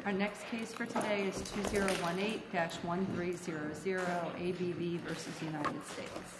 Our next case for today is 2018-1300, ABB versus United States.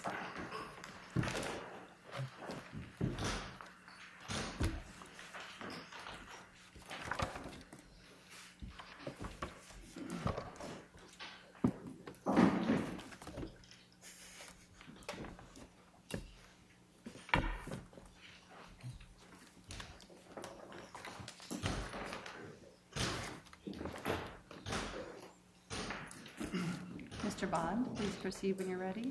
Mr. Bond, please proceed when you're ready.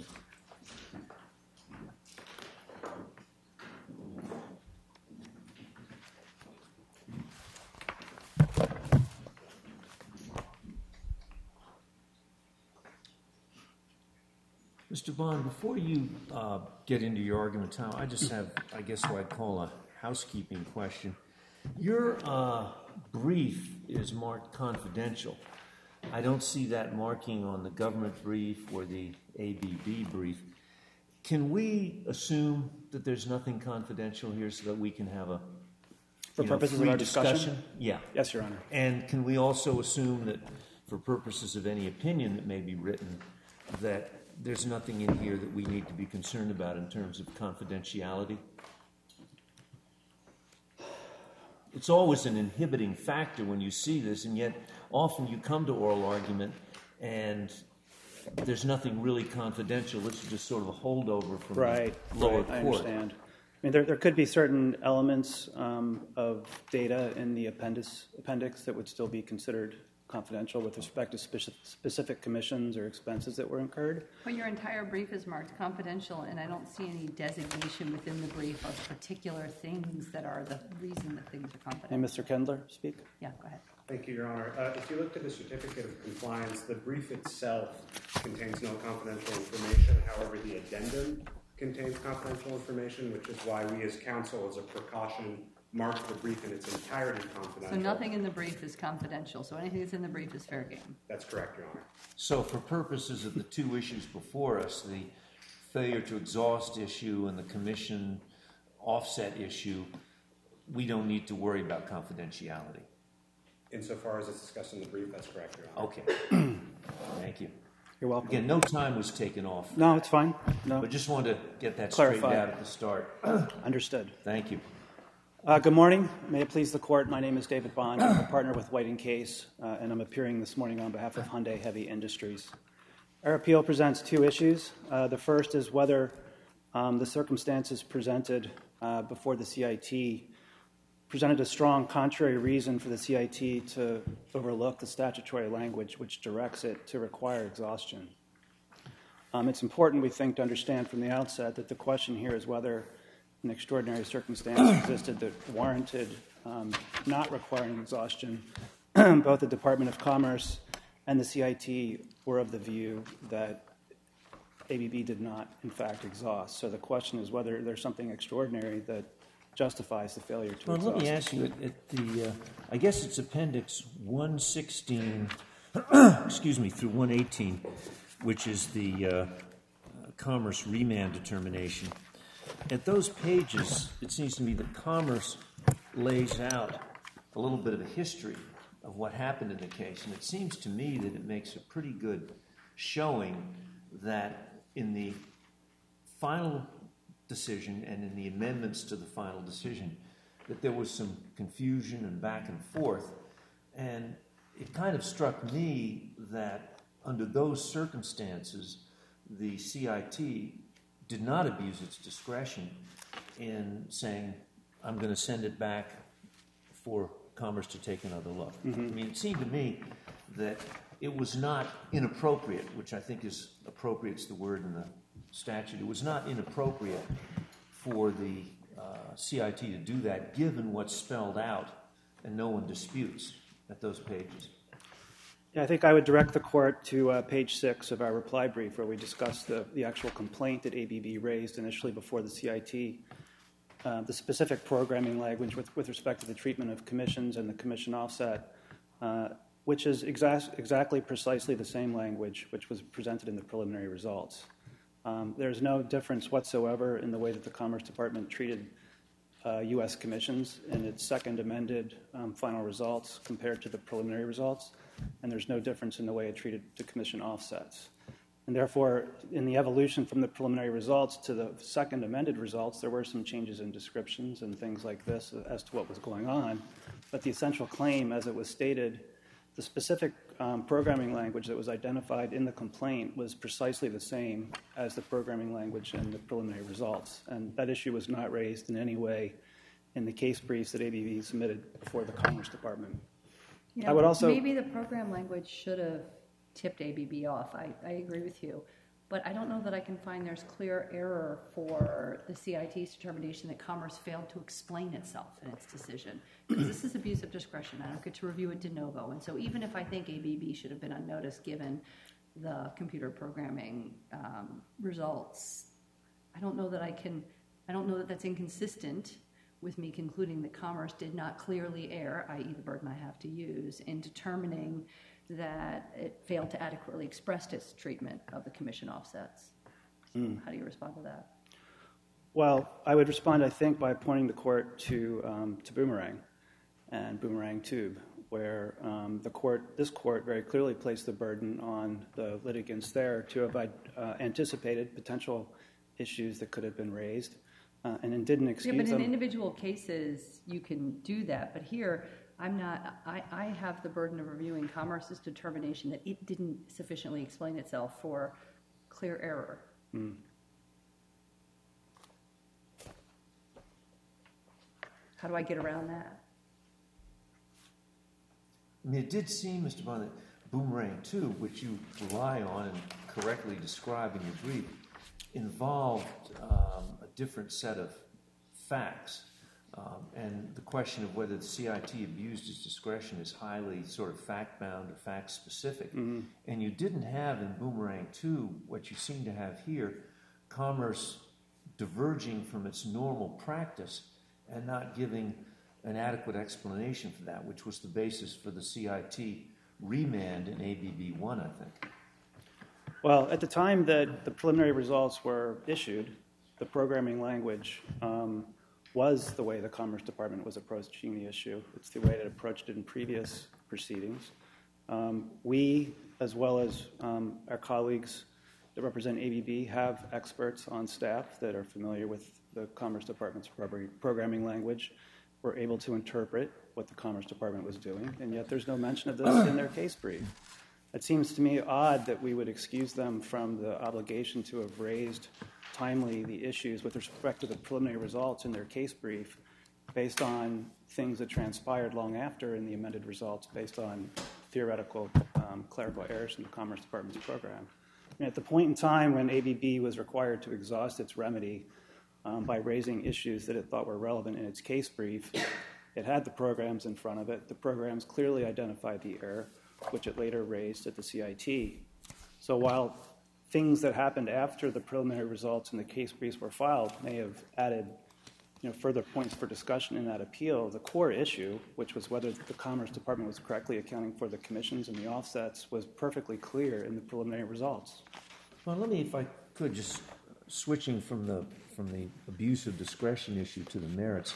Mr. Bond, before you get into your argument, Tom, I just have, I guess, what I'd call a housekeeping question. Your brief is marked confidential. I don't see that marking on the government brief or the ABB brief. Can we assume that there's nothing confidential here so that we can have a for purposes of our discussion? Yeah. Yes, Your Honor. And can we also assume that for purposes of any opinion that may be written, that there's nothing in here that we need to be concerned about in terms of confidentiality? It's always an inhibiting factor when you see this, and yet often you come to oral argument and there's nothing really confidential. This is just sort of a holdover from the lower court. I understand. I mean, there could be certain elements of data in the appendix that would still be considered confidential with respect to specific commissions or expenses that were incurred. But your entire brief is marked confidential, and I don't see any designation within the brief of particular things that are the reason that things are confidential. And Mr. Kendler, speak. Yeah, go ahead. Thank you, Your Honor. If you looked at the certificate of compliance, the brief itself contains no confidential information. However, the addendum contains confidential information, which is why we as counsel, as a precaution, marked the brief in its entirety confidential. So nothing in the brief is confidential, so anything that's in the brief is fair game. That's correct, Your Honor. So for purposes of the two issues before us, the failure to exhaust issue and the commission offset issue, we don't need to worry about confidentiality. Insofar as it's discussed in the brief, that's correct, Your Honor. Okay. Thank you. You're welcome. Again, no time was taken off. No, it's fine. No. But just wanted to get that Clarify. straightened out at the start. Understood. Thank you. Good morning. May it please the Court. My name is David Bond. I'm a partner with White & Case, and I'm appearing this morning on behalf of Hyundai Heavy Industries. Our appeal presents two issues. The first is whether the circumstances presented before the CIT presented a strong contrary reason for the CIT to overlook the statutory language which directs it to require exhaustion. It's important, we think, to understand from the outset that the question here is whether an extraordinary circumstance existed that warranted not requiring exhaustion. Both the Department of Commerce and the CIT were of the view that ABB did not, in fact, exhaust. So the question is whether there's something extraordinary that justifies the failure to exhaust. Let me ask you, at the, I guess it's Appendix 116, through 118, which is the Commerce remand determination. At those pages, it seems to me that Commerce lays out a little bit of a history of what happened in the case, and it seems to me that it makes a pretty good showing that in the final decision and in the amendments to the final decision that there was some confusion and back and forth, and it kind of struck me that under those circumstances the CIT did not abuse its discretion in saying, I'm going to send it back for Commerce to take another look. I mean, it seemed to me that it was not inappropriate, which I think is appropriate is the word in the statute. It was not inappropriate for the CIT to do that, given what's spelled out, and no one disputes at those pages. Yeah, I think I would direct the Court to page 6 of our reply brief, where we discuss the actual complaint that ABB raised initially before the CIT, the specific programming language with respect to the treatment of commissions and the commission offset, which is exactly precisely the same language which was presented in the preliminary results. There's no difference whatsoever in the way that the Commerce Department treated U.S. commissions in its second amended final results compared to the preliminary results, and there's no difference in the way it treated the commission offsets. And therefore, in the evolution from the preliminary results to the second amended results, there were some changes in descriptions and things like this as to what was going on. But the essential claim, as it was stated, the specific programming language that was identified in the complaint was precisely the same as the programming language in the preliminary results. And that issue was not raised in any way in the case briefs that ABB submitted before the Commerce Department. Yeah, I would also... Maybe the program language should have tipped ABB off. I agree with you. But I don't know that I can find there's clear error for the CIT's determination that Commerce failed to explain itself in its decision. Because this is abuse of discretion. I don't get to review it de novo. And so even if I think ABB should have been on notice given the computer programming results, I don't know that that's inconsistent with me concluding that Commerce did not clearly err, i.e. the burden I have to use, in determining that it failed to adequately express its treatment of the commission offsets. How do you respond to that? Well, I would respond, I think, by pointing the court to Boomerang and Boomerang Tube, where this court very clearly placed the burden on the litigants there to have anticipated potential issues that could have been raised, and it didn't excuse them. Yeah, but in individual cases, you can do that. But here, I have the burden of reviewing Commerce's determination that it didn't sufficiently explain itself for clear error. How do I get around that? I mean, it did seem, Mr. Bond, that Boomerang 2, which you rely on and correctly describe in your brief, involved a different set of facts. And the question of whether the CIT abused its discretion is highly sort of fact-bound or fact-specific. Mm-hmm. And you didn't have in Boomerang 2 what you seem to have here, Commerce diverging from its normal practice and not giving an adequate explanation for that, which was the basis for the CIT remand in ABB 1, I think. Well, at the time that the preliminary results were issued, the programming language was the way the Commerce Department was approaching the issue. It's the way it approached it in previous proceedings. We, as well as our colleagues that represent ABB, have experts on staff that are familiar with the Commerce Department's programming language. We're able to interpret what the Commerce Department was doing, and yet there's no mention of this in their case brief. It seems to me odd that we would excuse them from the obligation to have raised timely the issues with respect to the preliminary results in their case brief based on things that transpired long after in the amended results based on theoretical clerical errors in the Commerce Department's program. And at the point in time when ABB was required to exhaust its remedy by raising issues that it thought were relevant in its case brief, it had the programs in front of it. The programs clearly identified the error, which it later raised at the CIT. So while things that happened after the preliminary results and the case briefs were filed may have added further points for discussion in that appeal, the core issue, which was whether the Commerce Department was correctly accounting for the commissions and the offsets, was perfectly clear in the preliminary results. Well, let me, if I could, just switching from the abuse of discretion issue to the merits.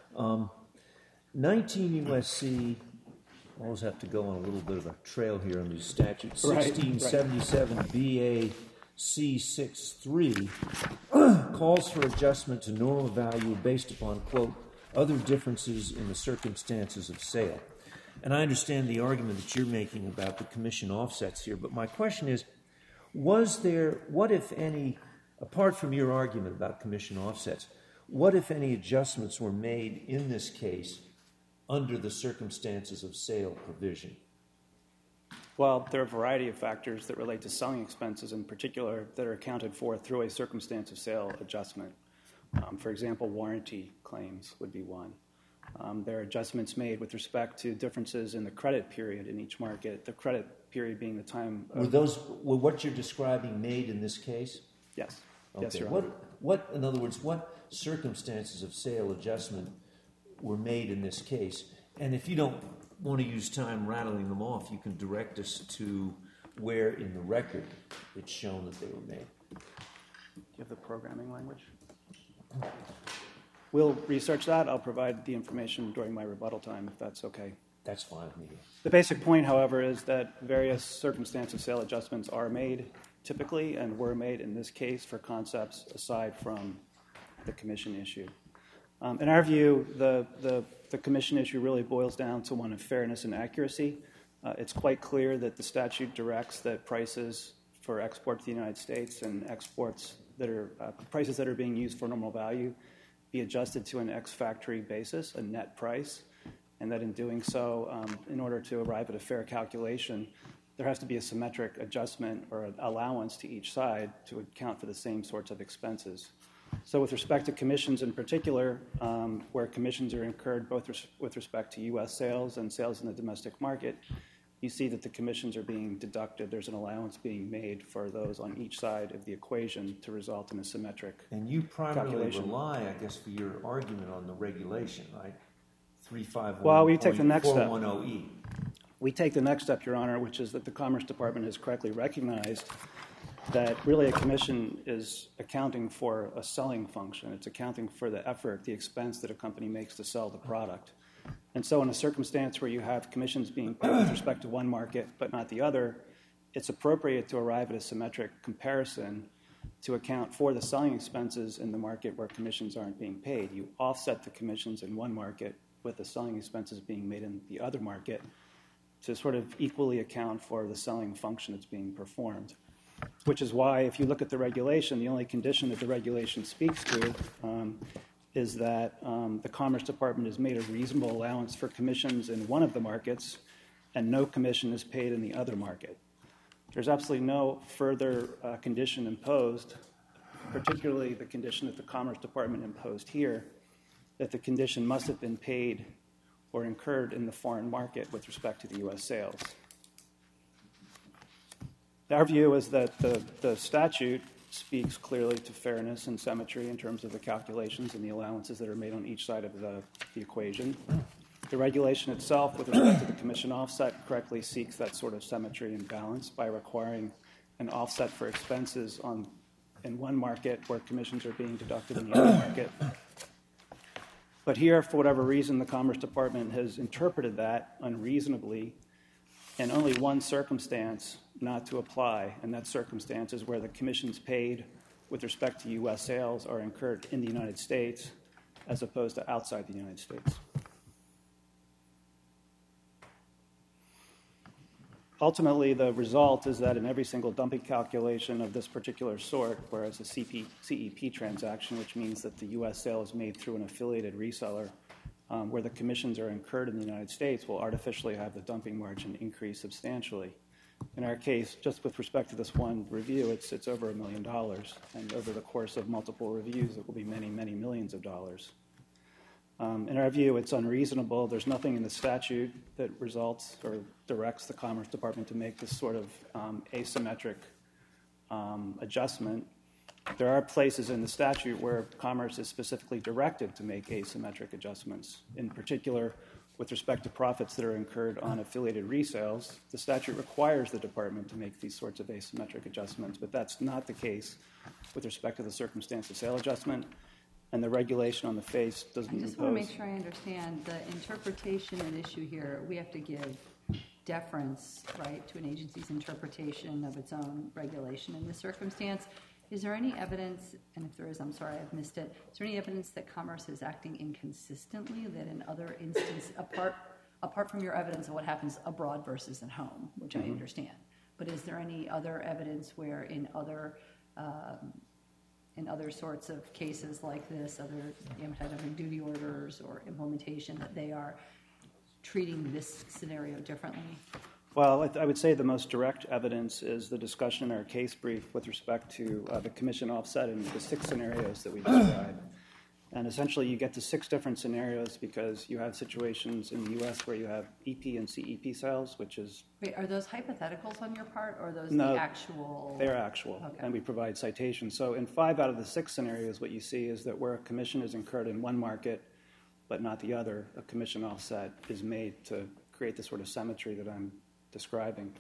19 U.S.C., I always have to go on a little bit of a trail here on these statutes. 1677 B.A.C. 6.3 calls for adjustment to normal value based upon, quote, other differences in the circumstances of sale. And I understand the argument that you're making about the commission offsets here, but my question is, what if any, apart from your argument about commission offsets, what if any adjustments were made in this case under the circumstances of sale provision? Well, there are a variety of factors that relate to selling expenses in particular that are accounted for through a circumstance of sale adjustment. For example, warranty claims would be one. There are adjustments made with respect to differences in the credit period in each market, the credit period being the time of... Were what you're describing made in this case? Yes. Okay. Yes, Your Honor. In other words, what circumstances of sale adjustment were made in this case? And if you don't want to use time rattling them off, you can direct us to where in the record it's shown that they were made. Do you have the programming language? We'll research that. I'll provide the information during my rebuttal time, if that's okay. That's fine with me. The basic point, however, is that various circumstance of sale adjustments are made typically and were made in this case for concepts aside from the commission issue. In our view, the commission issue really boils down to one of fairness and accuracy. It's quite clear that the statute directs that prices for export to the United States and exports that are prices that are being used for normal value be adjusted to an ex-factory basis, a net price, and that in doing so, in order to arrive at a fair calculation, there has to be a symmetric adjustment or an allowance to each side to account for the same sorts of expenses. So with respect to commissions in particular, where commissions are incurred both with respect to U.S. sales and sales in the domestic market, you see that the commissions are being deducted. There's an allowance being made for those on each side of the equation to result in a symmetric And you primarily calculation. rely, I guess, for your argument on the regulation, right? 351.410E. Well, we take the next step. E. We take the next step, Your Honor, which is that the Commerce Department has correctly recognized that really a commission is accounting for a selling function. It's accounting for the effort, the expense that a company makes to sell the product. And so in a circumstance where you have commissions being paid with respect to one market but not the other, it's appropriate to arrive at a symmetric comparison to account for the selling expenses in the market where commissions aren't being paid. You offset the commissions in one market with the selling expenses being made in the other market to sort of equally account for the selling function that's being performed. Which is why, if you look at the regulation, the only condition that the regulation speaks to is that the Commerce Department has made a reasonable allowance for commissions in one of the markets and no commission is paid in the other market. There's absolutely no further condition imposed, particularly the condition that the Commerce Department imposed here, that the condition must have been paid or incurred in the foreign market with respect to the U.S. sales. Our view is that the statute speaks clearly to fairness and symmetry in terms of the calculations and the allowances that are made on each side of the equation. The regulation itself, with respect to the commission offset, correctly seeks that sort of symmetry and balance by requiring an offset for expenses in one market where commissions are being deducted in the other market. But here, for whatever reason, the Commerce Department has interpreted that unreasonably in only one circumstance not to apply, and that circumstance is where the commissions paid with respect to U.S. sales are incurred in the United States as opposed to outside the United States. Ultimately, the result is that in every single dumping calculation of this particular sort, whereas a CEP transaction, which means that the U.S. sale is made through an affiliated reseller, where the commissions are incurred in the United States, will artificially have the dumping margin increase substantially. In our case, just with respect to this one review, it's over $1 million, and over the course of multiple reviews, it will be many, many millions of dollars. In our view, it's unreasonable. There's nothing in the statute that results or directs the Commerce Department to make this sort of asymmetric adjustment. There are places in the statute where Commerce is specifically directed to make asymmetric adjustments. In particular, with respect to profits that are incurred on affiliated resales, the statute requires the department to make these sorts of asymmetric adjustments, but that's not the case with respect to the circumstance of sale adjustment, and the regulation on the face doesn't impose. I just want to make sure I understand the interpretation at issue here. We have to give deference, right, to an agency's interpretation of its own regulation in this circumstance. Is there any evidence, and if there is, I'm sorry, I've missed it, is there any evidence that Commerce is acting inconsistently, that in other instances, apart from your evidence of what happens abroad versus at home, which I understand, but is there any other evidence where in other sorts of cases like this, other anti-dumping duty orders or implementation, that they are treating this scenario differently? Well, I would say the most direct evidence is the discussion in our case brief with respect to the commission offset and the 6 scenarios that we described. And essentially, you get to 6 different scenarios because you have situations in the U.S. where you have EP and CEP sales, which is... Wait, are those hypotheticals on your part, or are those no, the actual... They're actual, okay. And we provide citations. So in 5 out of the 6 scenarios, what you see is that where a commission is incurred in one market but not the other, a commission offset is made to create the sort of symmetry that I'm describing.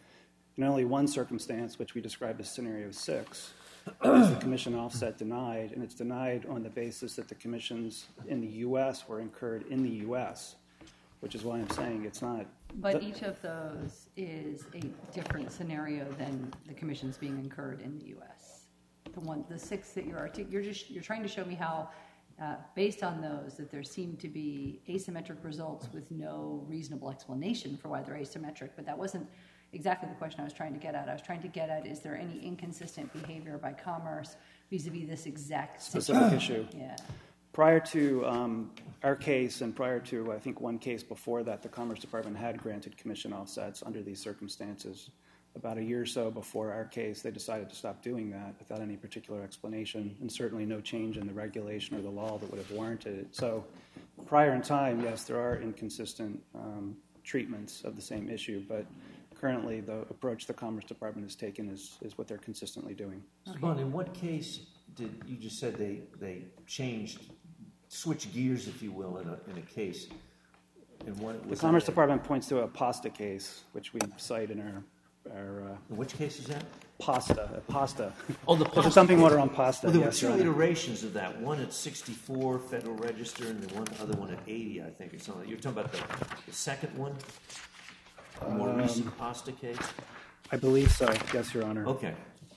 In only one circumstance, which we described as scenario 6, is the commission offset denied, and it's denied on the basis that the commissions in the U.S. were incurred in the U.S., which is why I'm saying it's not. But each of those is a different scenario than the commissions being incurred in the U.S. The 6 that you're trying to show me how, based on those, that there seem to be asymmetric results with no reasonable explanation for why they're asymmetric. But that wasn't exactly the question I was trying to get at. I was trying to get at, is there any inconsistent behavior by Commerce vis-a-vis this exact specific issue? Yeah. Prior to our case and prior to, I think, one case before that, the Commerce Department had granted commission offsets under these circumstances. About a year or so before our case, they decided to stop doing that without any particular explanation, and certainly no change in the regulation or the law that would have warranted it. So prior in time, yes, there are inconsistent treatments of the same issue, but currently the approach the Commerce Department has taken is what they're consistently doing. Okay. Bon, in what case did you just said they switched gears, if you will, in a case? And what the Commerce Department points to a PASTA case, which we cite in our which case is that? Pasta. Oh, the pasta. It's something water on pasta. Well, there yes, were 2 iterations of that. One at 64 Federal Register, and the other one at 80, I think, or something. You're talking about the second one, the more recent pasta case. I believe so. Yes, Your Honor. Okay.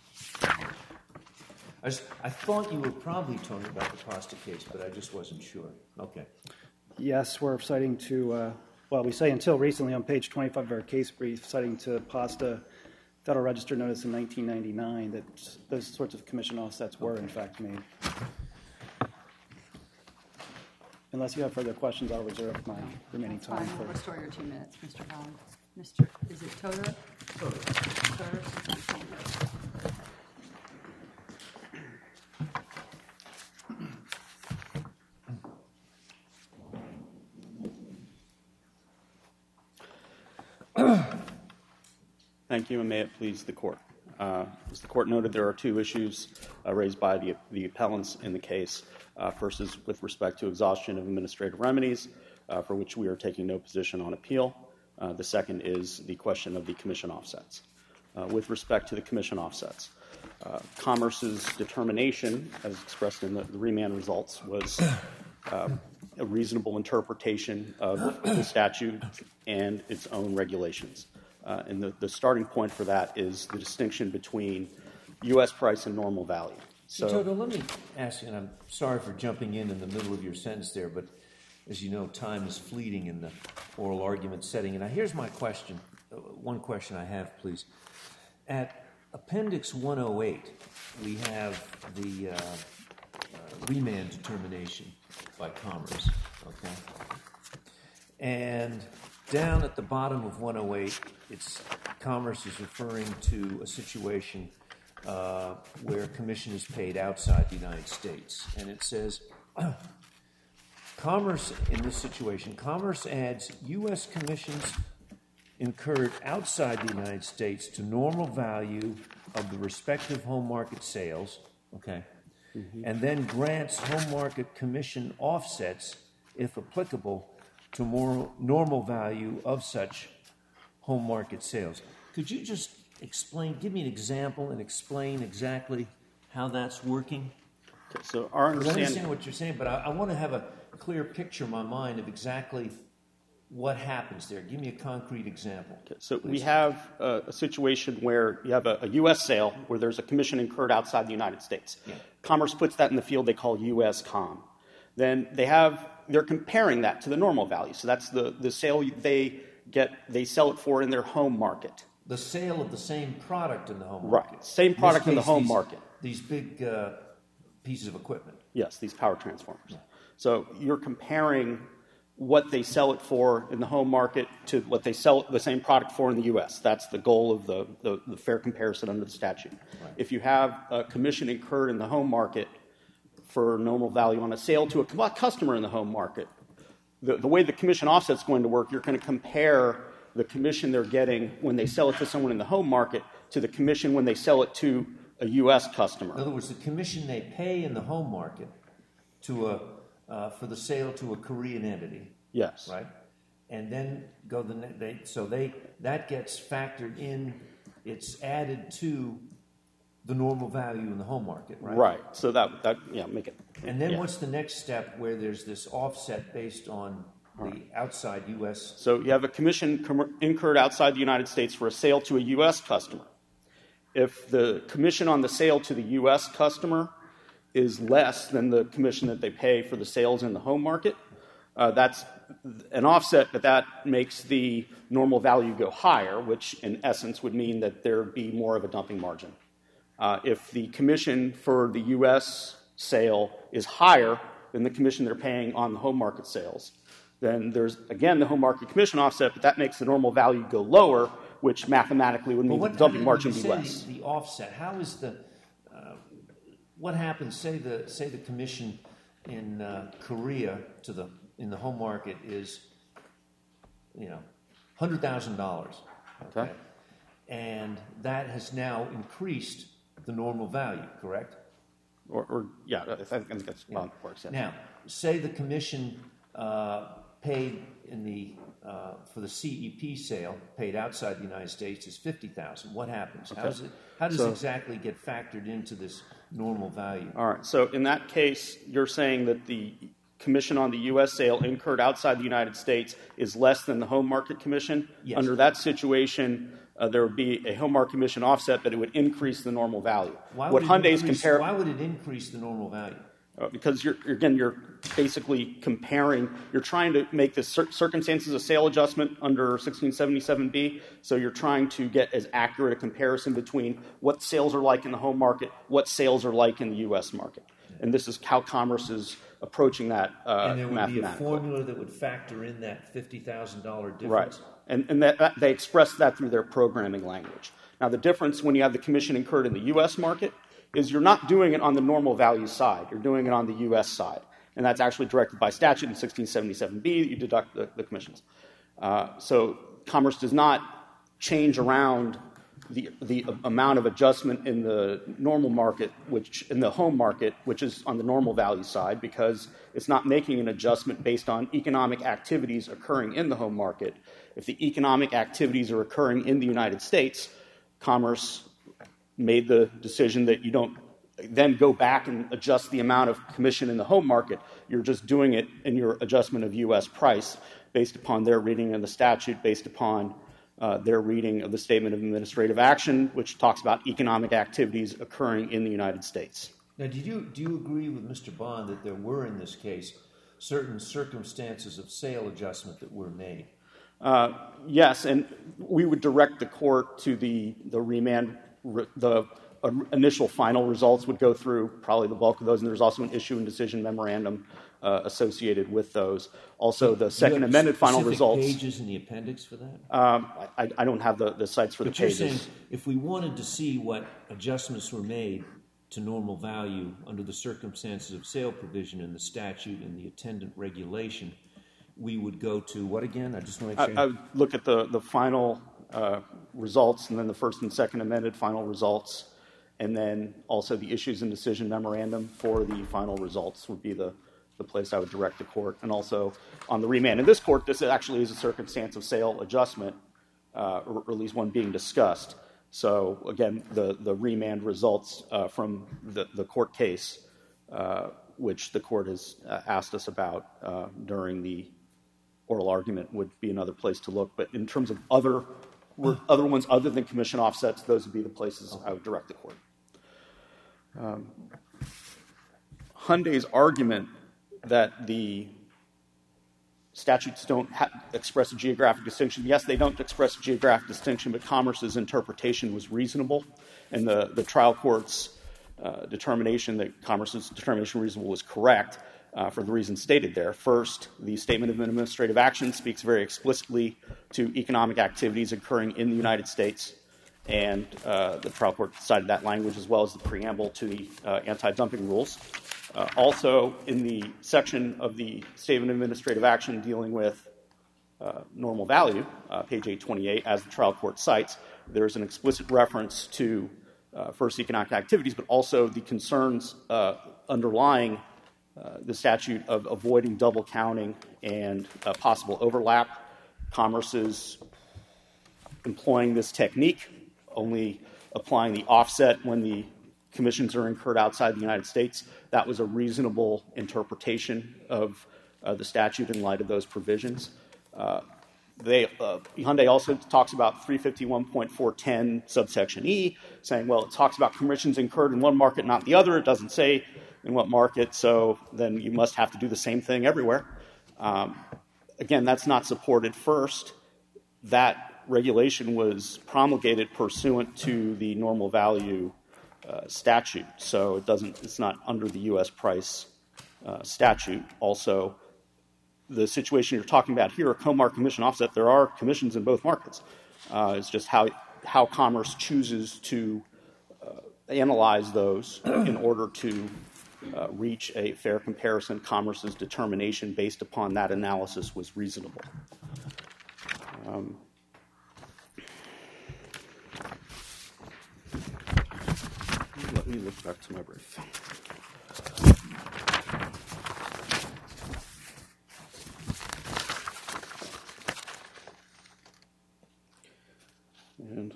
I thought you were probably talking about the pasta case, but I just wasn't sure. Okay. Yes, we're citing to. Well, we say until recently on page 25 of our case brief, citing to PASTA Federal Register notice in 1999 that those sorts of commission offsets were, in fact, made. Unless you have further questions, I'll reserve my remaining time. We'll restore your 2 minutes, Mr. Bond. Is it Toder? Toder. Thank you, and may it please the Court. As the Court noted, there are 2 issues raised by the appellants in the case. First is with respect to exhaustion of administrative remedies, for which we are taking no position on appeal. The second is the question of the commission offsets. With respect to the commission offsets, Commerce's determination, as expressed in the remand results, was a reasonable interpretation of the statute and its own regulations. And the starting point for that is the distinction between U.S. price and normal value. So, Toto, let me ask you, and I'm sorry for jumping in the middle of your sentence there, but as you know, time is fleeting in the oral argument setting. And now here's my question. One question I have, please. At Appendix 108, we have the remand determination by Commerce, okay? And down at the bottom of 108, Commerce is referring to a situation where commission is paid outside the United States. And it says, Commerce, in this situation, Commerce adds U.S. commissions incurred outside the United States to normal value of the respective home market sales, okay, and then grants home market commission offsets, if applicable, to more normal value of such home market sales. Could you just give me an example and explain exactly how that's working? Okay, so our understanding... I understand what you're saying, but I want to have a clear picture in my mind of exactly what happens there. Give me a concrete example. Okay, so we have a situation where you have a U.S. sale where there's a commission incurred outside the United States. Yeah. Commerce puts that in the field they call U.S. Com. Then they're comparing that to the normal value. So that's the sale they sell it for in their home market. The sale of the same product in the home market. Right, same product in the home market. These big pieces of equipment. Yes, these power transformers. Yeah. So you're comparing what they sell it for in the home market to what they sell the same product for in the U.S. That's the goal of the fair comparison under the statute. Right. If you have a commission incurred in the home market for normal value on a sale to a customer in the home market, the way the commission offset is going to work, you're going to compare the commission they're getting when they sell it to someone in the home market to the commission when they sell it to a U.S. customer. In other words, the commission they pay in the home market to for the sale to a Korean entity. Yes. Right? And then that gets factored in it's added to the normal value in the home market, right? Right. So that make it. And then yeah. what's the next step where there's this offset based on the outside U.S.? So you have a commission incurred outside the United States for a sale to a U.S. customer. If the commission on the sale to the U.S. customer is less than the commission that they pay for the sales in the home market, that's an offset, but that makes the normal value go higher, which in essence would mean that there would be more of a dumping margin. If the commission for the U.S. sale is higher than the commission they're paying on the home market sales, then there's, again, the home market commission offset, but that makes the normal value go lower, which mathematically would mean the dumping margin be less. The offset, how is the what happens? Say the commission in Korea in the home market is $100,000, okay, and that has now increased the normal value, correct? Or I think that's how it works. Yeah. Now, say the commission paid for the CEP sale, paid outside the United States, is $50,000. What happens? Okay. How does it exactly get factored into this normal value? All right. So in that case, you're saying that the commission on the U.S. sale incurred outside the United States is less than the home market commission? Yes. Under that situation, there would be a home market commission offset, but it would increase the normal value. Why would it increase the normal value? Because you're basically comparing, you're trying to make the circumstances of sale adjustment under 1677B, so you're trying to get as accurate a comparison between what sales are like in the home market, what sales are like in the U.S. market. And this is how Commerce is approaching that and there would mathematically. be a formula that would factor in that $50,000 difference? Right. And that they express that through their programming language. Now, the difference when you have the commission incurred in the U.S. market is you're not doing it on the normal value side. You're doing it on the U.S. side. And that's actually directed by statute in 1677B. You deduct the commissions. So Commerce does not change around the amount of adjustment in the normal market, in the home market, which is on the normal value side, because it's not making an adjustment based on economic activities occurring in the home market. If the economic activities are occurring in the United States, Commerce made the decision that you don't then go back and adjust the amount of commission in the home market. You're just doing it in your adjustment of U.S. price based upon their reading of the statute, based upon their reading of the Statement of Administrative Action, which talks about economic activities occurring in the United States. Now, do you agree with Mr. Bond that there were, in this case, certain circumstances of sale adjustment that were made? Yes, and we would direct the court to the remand. The initial final results would go through probably the bulk of those, and there's also an issue and decision memorandum associated with those. Also, the second amended final results. Pages in the appendix for that? I don't have the sites for the pages. You're saying if we wanted to see what adjustments were made to normal value under the circumstances of sale provision in the statute and the attendant regulation, we would go to what again? I just want to make sure. I would look at the final results, and then the first and second amended final results, and then also the issues and decision memorandum for the final results would be the place I would direct the court. And also on the remand. In this court, this actually is a circumstance of sale adjustment, or at least one being discussed. So again, the remand results from the court case, which the court has asked us about during the oral argument, would be another place to look. But in terms of other ones other than commission offsets, those would be the places I would direct the court. Hyundai's argument that the statutes don't express a geographic distinction. Yes, they don't express a geographic distinction, but Commerce's interpretation was reasonable, and the trial court's determination that Commerce's determination reasonable was correct for the reasons stated there. First, the Statement of Administrative Action speaks very explicitly to economic activities occurring in the United States, and the trial court cited that language as well as the preamble to the anti-dumping rules. Also, in the section of the Statement of Administrative Action dealing with normal value, page 828, as the trial court cites, there's an explicit reference to first economic activities, but also the concerns underlying the statute of avoiding double counting and possible overlap. Commerce is employing this technique only applying the offset when the commissions are incurred outside the United States. That was a reasonable interpretation of the statute in light of those provisions. Hyundai also talks about 351.410 subsection E, saying, well, it talks about commissions incurred in one market, not the other. It doesn't say in what market, so then you must have to do the same thing everywhere. Again, that's not supported. First, that regulation was promulgated pursuant to the normal value statute, so it's not under the U.S. price statute. Also, the situation you're talking about here, a co-mark commission offset, there are commissions in both markets. It's just how Commerce chooses to analyze those in order to reach a fair comparison. Commerce's determination based upon that analysis was reasonable. Let me look back to my brief. And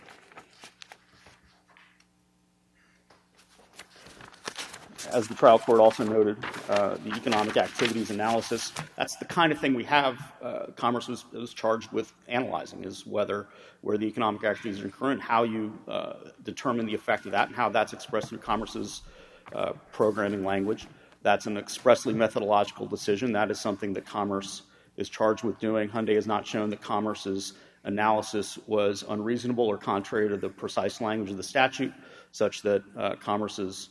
as the trial court also noted, the economic activities analysis, that's the kind of thing we have. Commerce was charged with analyzing, is where the economic activities are occurring, how you determine the effect of that, and how that's expressed through Commerce's programming language. That's an expressly methodological decision. That is something that Commerce is charged with doing. Hyundai has not shown that Commerce's analysis was unreasonable or contrary to the precise language of the statute, such that Commerce's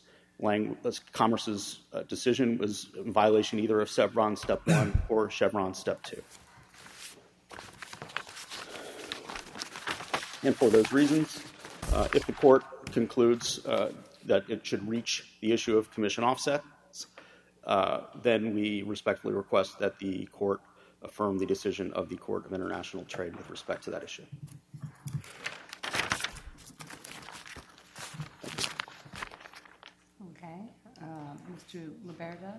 decision was in violation either of Chevron Step 1 or Chevron Step 2. And for those reasons, if the court concludes that it should reach the issue of commission offsets, then we respectfully request that the court affirm the decision of the Court of International Trade with respect to that issue. Okay. Mr. Liberta?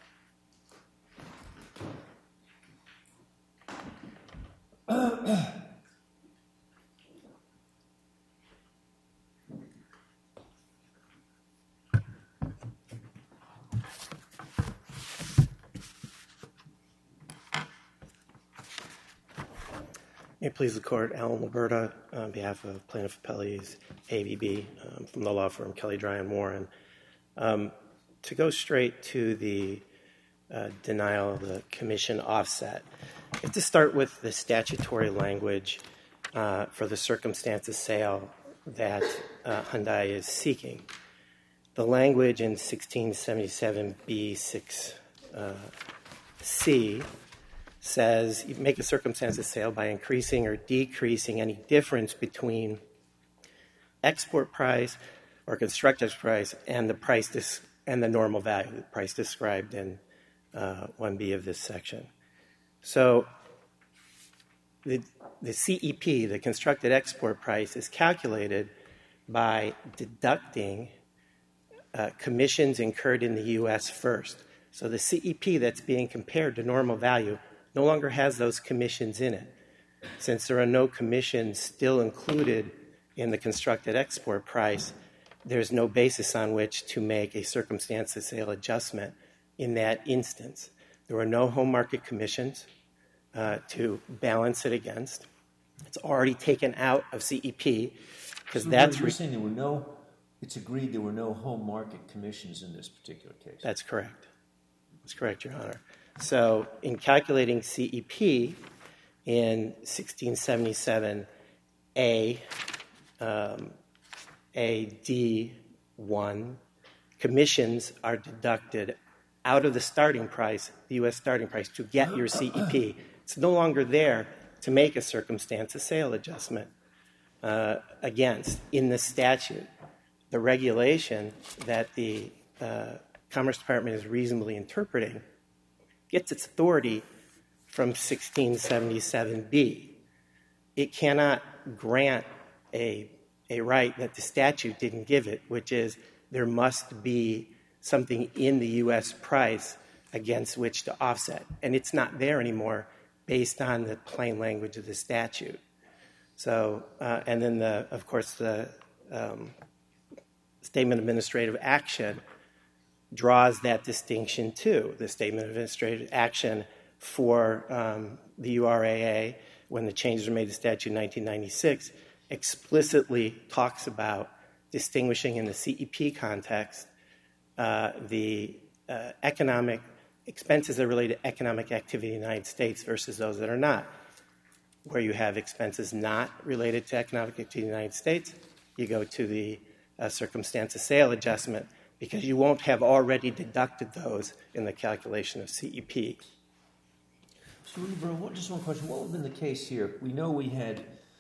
May it please the Court, Alan Liberta on behalf of Plaintiff Appellees, ABB, from the law firm Kelly Dry and Warren. To go straight to the denial of the commission offset, I have to start with the statutory language for the circumstance of sale that Hyundai is seeking. The language in 1677B6C says you make a circumstance of sale by increasing or decreasing any difference between export price or constructor's price and the price and the normal value, the price described in 1B of this section. So the CEP, the constructed export price, is calculated by deducting commissions incurred in the U.S. first. So the CEP that's being compared to normal value no longer has those commissions in it. Since there are no commissions still included in the constructed export price, there's no basis on which to make a circumstance of sale adjustment in that instance. There were no home market commissions to balance it against. It's already taken out of CEP because that's... You're saying it's agreed there were no home market commissions in this particular case. That's correct. That's correct, Your Honor. So in calculating CEP in 1677A, AD1, commissions are deducted out of the starting price, the U.S. starting price, to get your CEP. It's no longer there to make a circumstance of sale adjustment against in the statute. The regulation that the Commerce Department is reasonably interpreting gets its authority from 1677B. It cannot grant a right that the statute didn't give it, which is there must be something in the U.S. price against which to offset. And it's not there anymore based on the plain language of the statute. So, and then of course the statement of administrative action draws that distinction too. The statement of administrative action for the URAA, when the changes were made to statute in 1996, explicitly talks about distinguishing in the CEP context the economic expenses that relate to economic activity in the United States versus those that are not. Where you have expenses not related to economic activity in the United States, you go to the circumstance of sale adjustment because you won't have already deducted those in the calculation of CEP. So, Wilbur, just one question. What would have been the case here? We know we had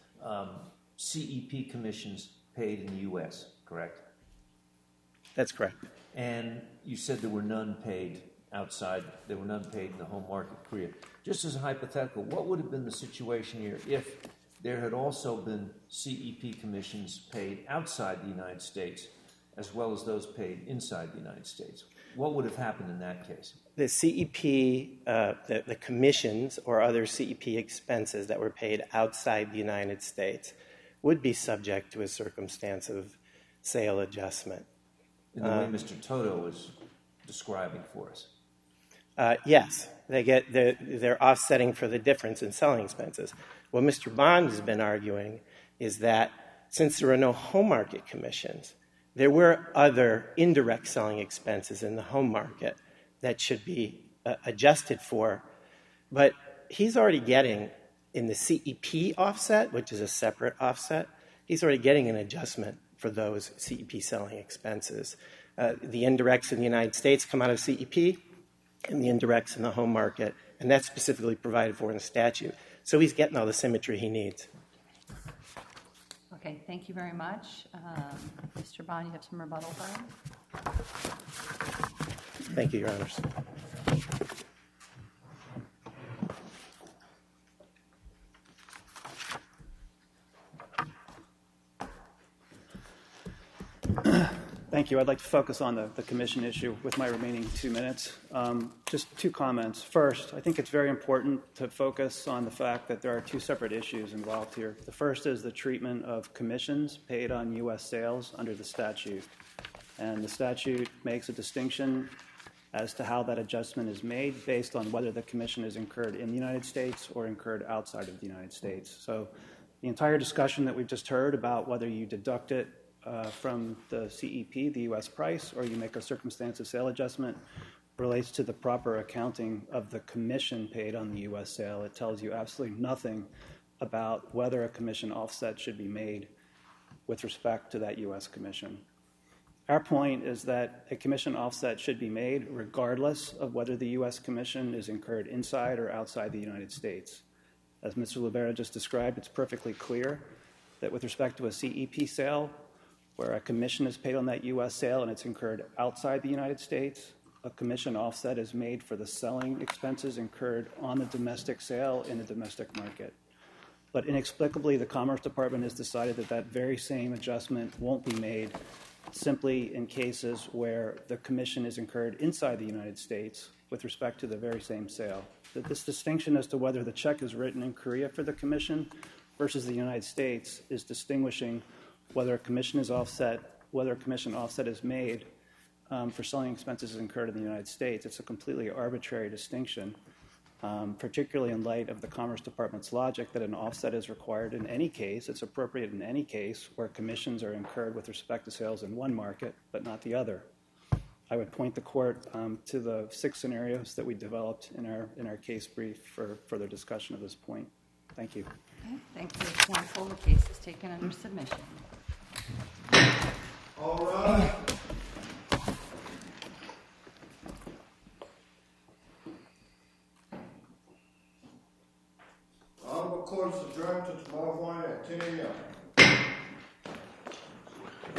CEP commissions paid in the U.S., correct? That's correct. And you said there were none paid outside, there were none paid in the home market, Korea. Just as a hypothetical, what would have been the situation here if there had also been CEP commissions paid outside the United States as well as those paid inside the United States? What would have happened in that case? The CEP, the commissions or other CEP expenses that were paid outside the United States would be subject to a circumstance of sale adjustment. In the way Mr. Toto was describing for us. Yes, they're offsetting for the difference in selling expenses. What Mr. Bond has been arguing is that since there are no home market commissions, there were other indirect selling expenses in the home market that should be adjusted for. But he's already getting, in the CEP offset, which is a separate offset, he's already getting an adjustment for those CEP selling expenses. The indirects in the United States come out of CEP, and the indirects in the home market, and that's specifically provided for in the statute. So he's getting all the symmetry he needs. Okay, thank you very much. Mr. Bond, you have some rebuttal time? Thank you, Your Honors. Thank you. I'd like to focus on the commission issue with my remaining 2 minutes. Just 2 comments. First, I think it's very important to focus on the fact that there are 2 separate issues involved here. The first is the treatment of commissions paid on U.S. sales under the statute. And the statute makes a distinction as to how that adjustment is made based on whether the commission is incurred in the United States or incurred outside of the United States. So the entire discussion that we've just heard about whether you deduct it from the CEP, the U.S. price, or you make a circumstance of sale adjustment relates to the proper accounting of the commission paid on the U.S. sale. It tells you absolutely nothing about whether a commission offset should be made with respect to that U.S. commission. Our point is that a commission offset should be made regardless of whether the U.S. commission is incurred inside or outside the United States. As Mr. Libera just described, it's perfectly clear that with respect to a CEP sale, where a commission is paid on that U.S. sale and it's incurred outside the United States, a commission offset is made for the selling expenses incurred on the domestic sale in the domestic market. But inexplicably, the Commerce Department has decided that that very same adjustment won't be made simply in cases where the commission is incurred inside the United States with respect to the very same sale. That this distinction as to whether the check is written in Korea for the commission versus the United States is distinguishing whether a commission is offset, whether a commission offset is made for selling expenses incurred in the United States. It's a completely arbitrary distinction, particularly in light of the Commerce Department's logic that an offset is required in any case. It's appropriate in any case where commissions are incurred with respect to sales in one market, but not the other. I would point the court to the 6 scenarios that we developed in our case brief for further discussion of this point. Thank you. Okay, thank you, counsel. The case is taken under submission. All right. Honorable court is adjourned to tomorrow morning at 10 a.m.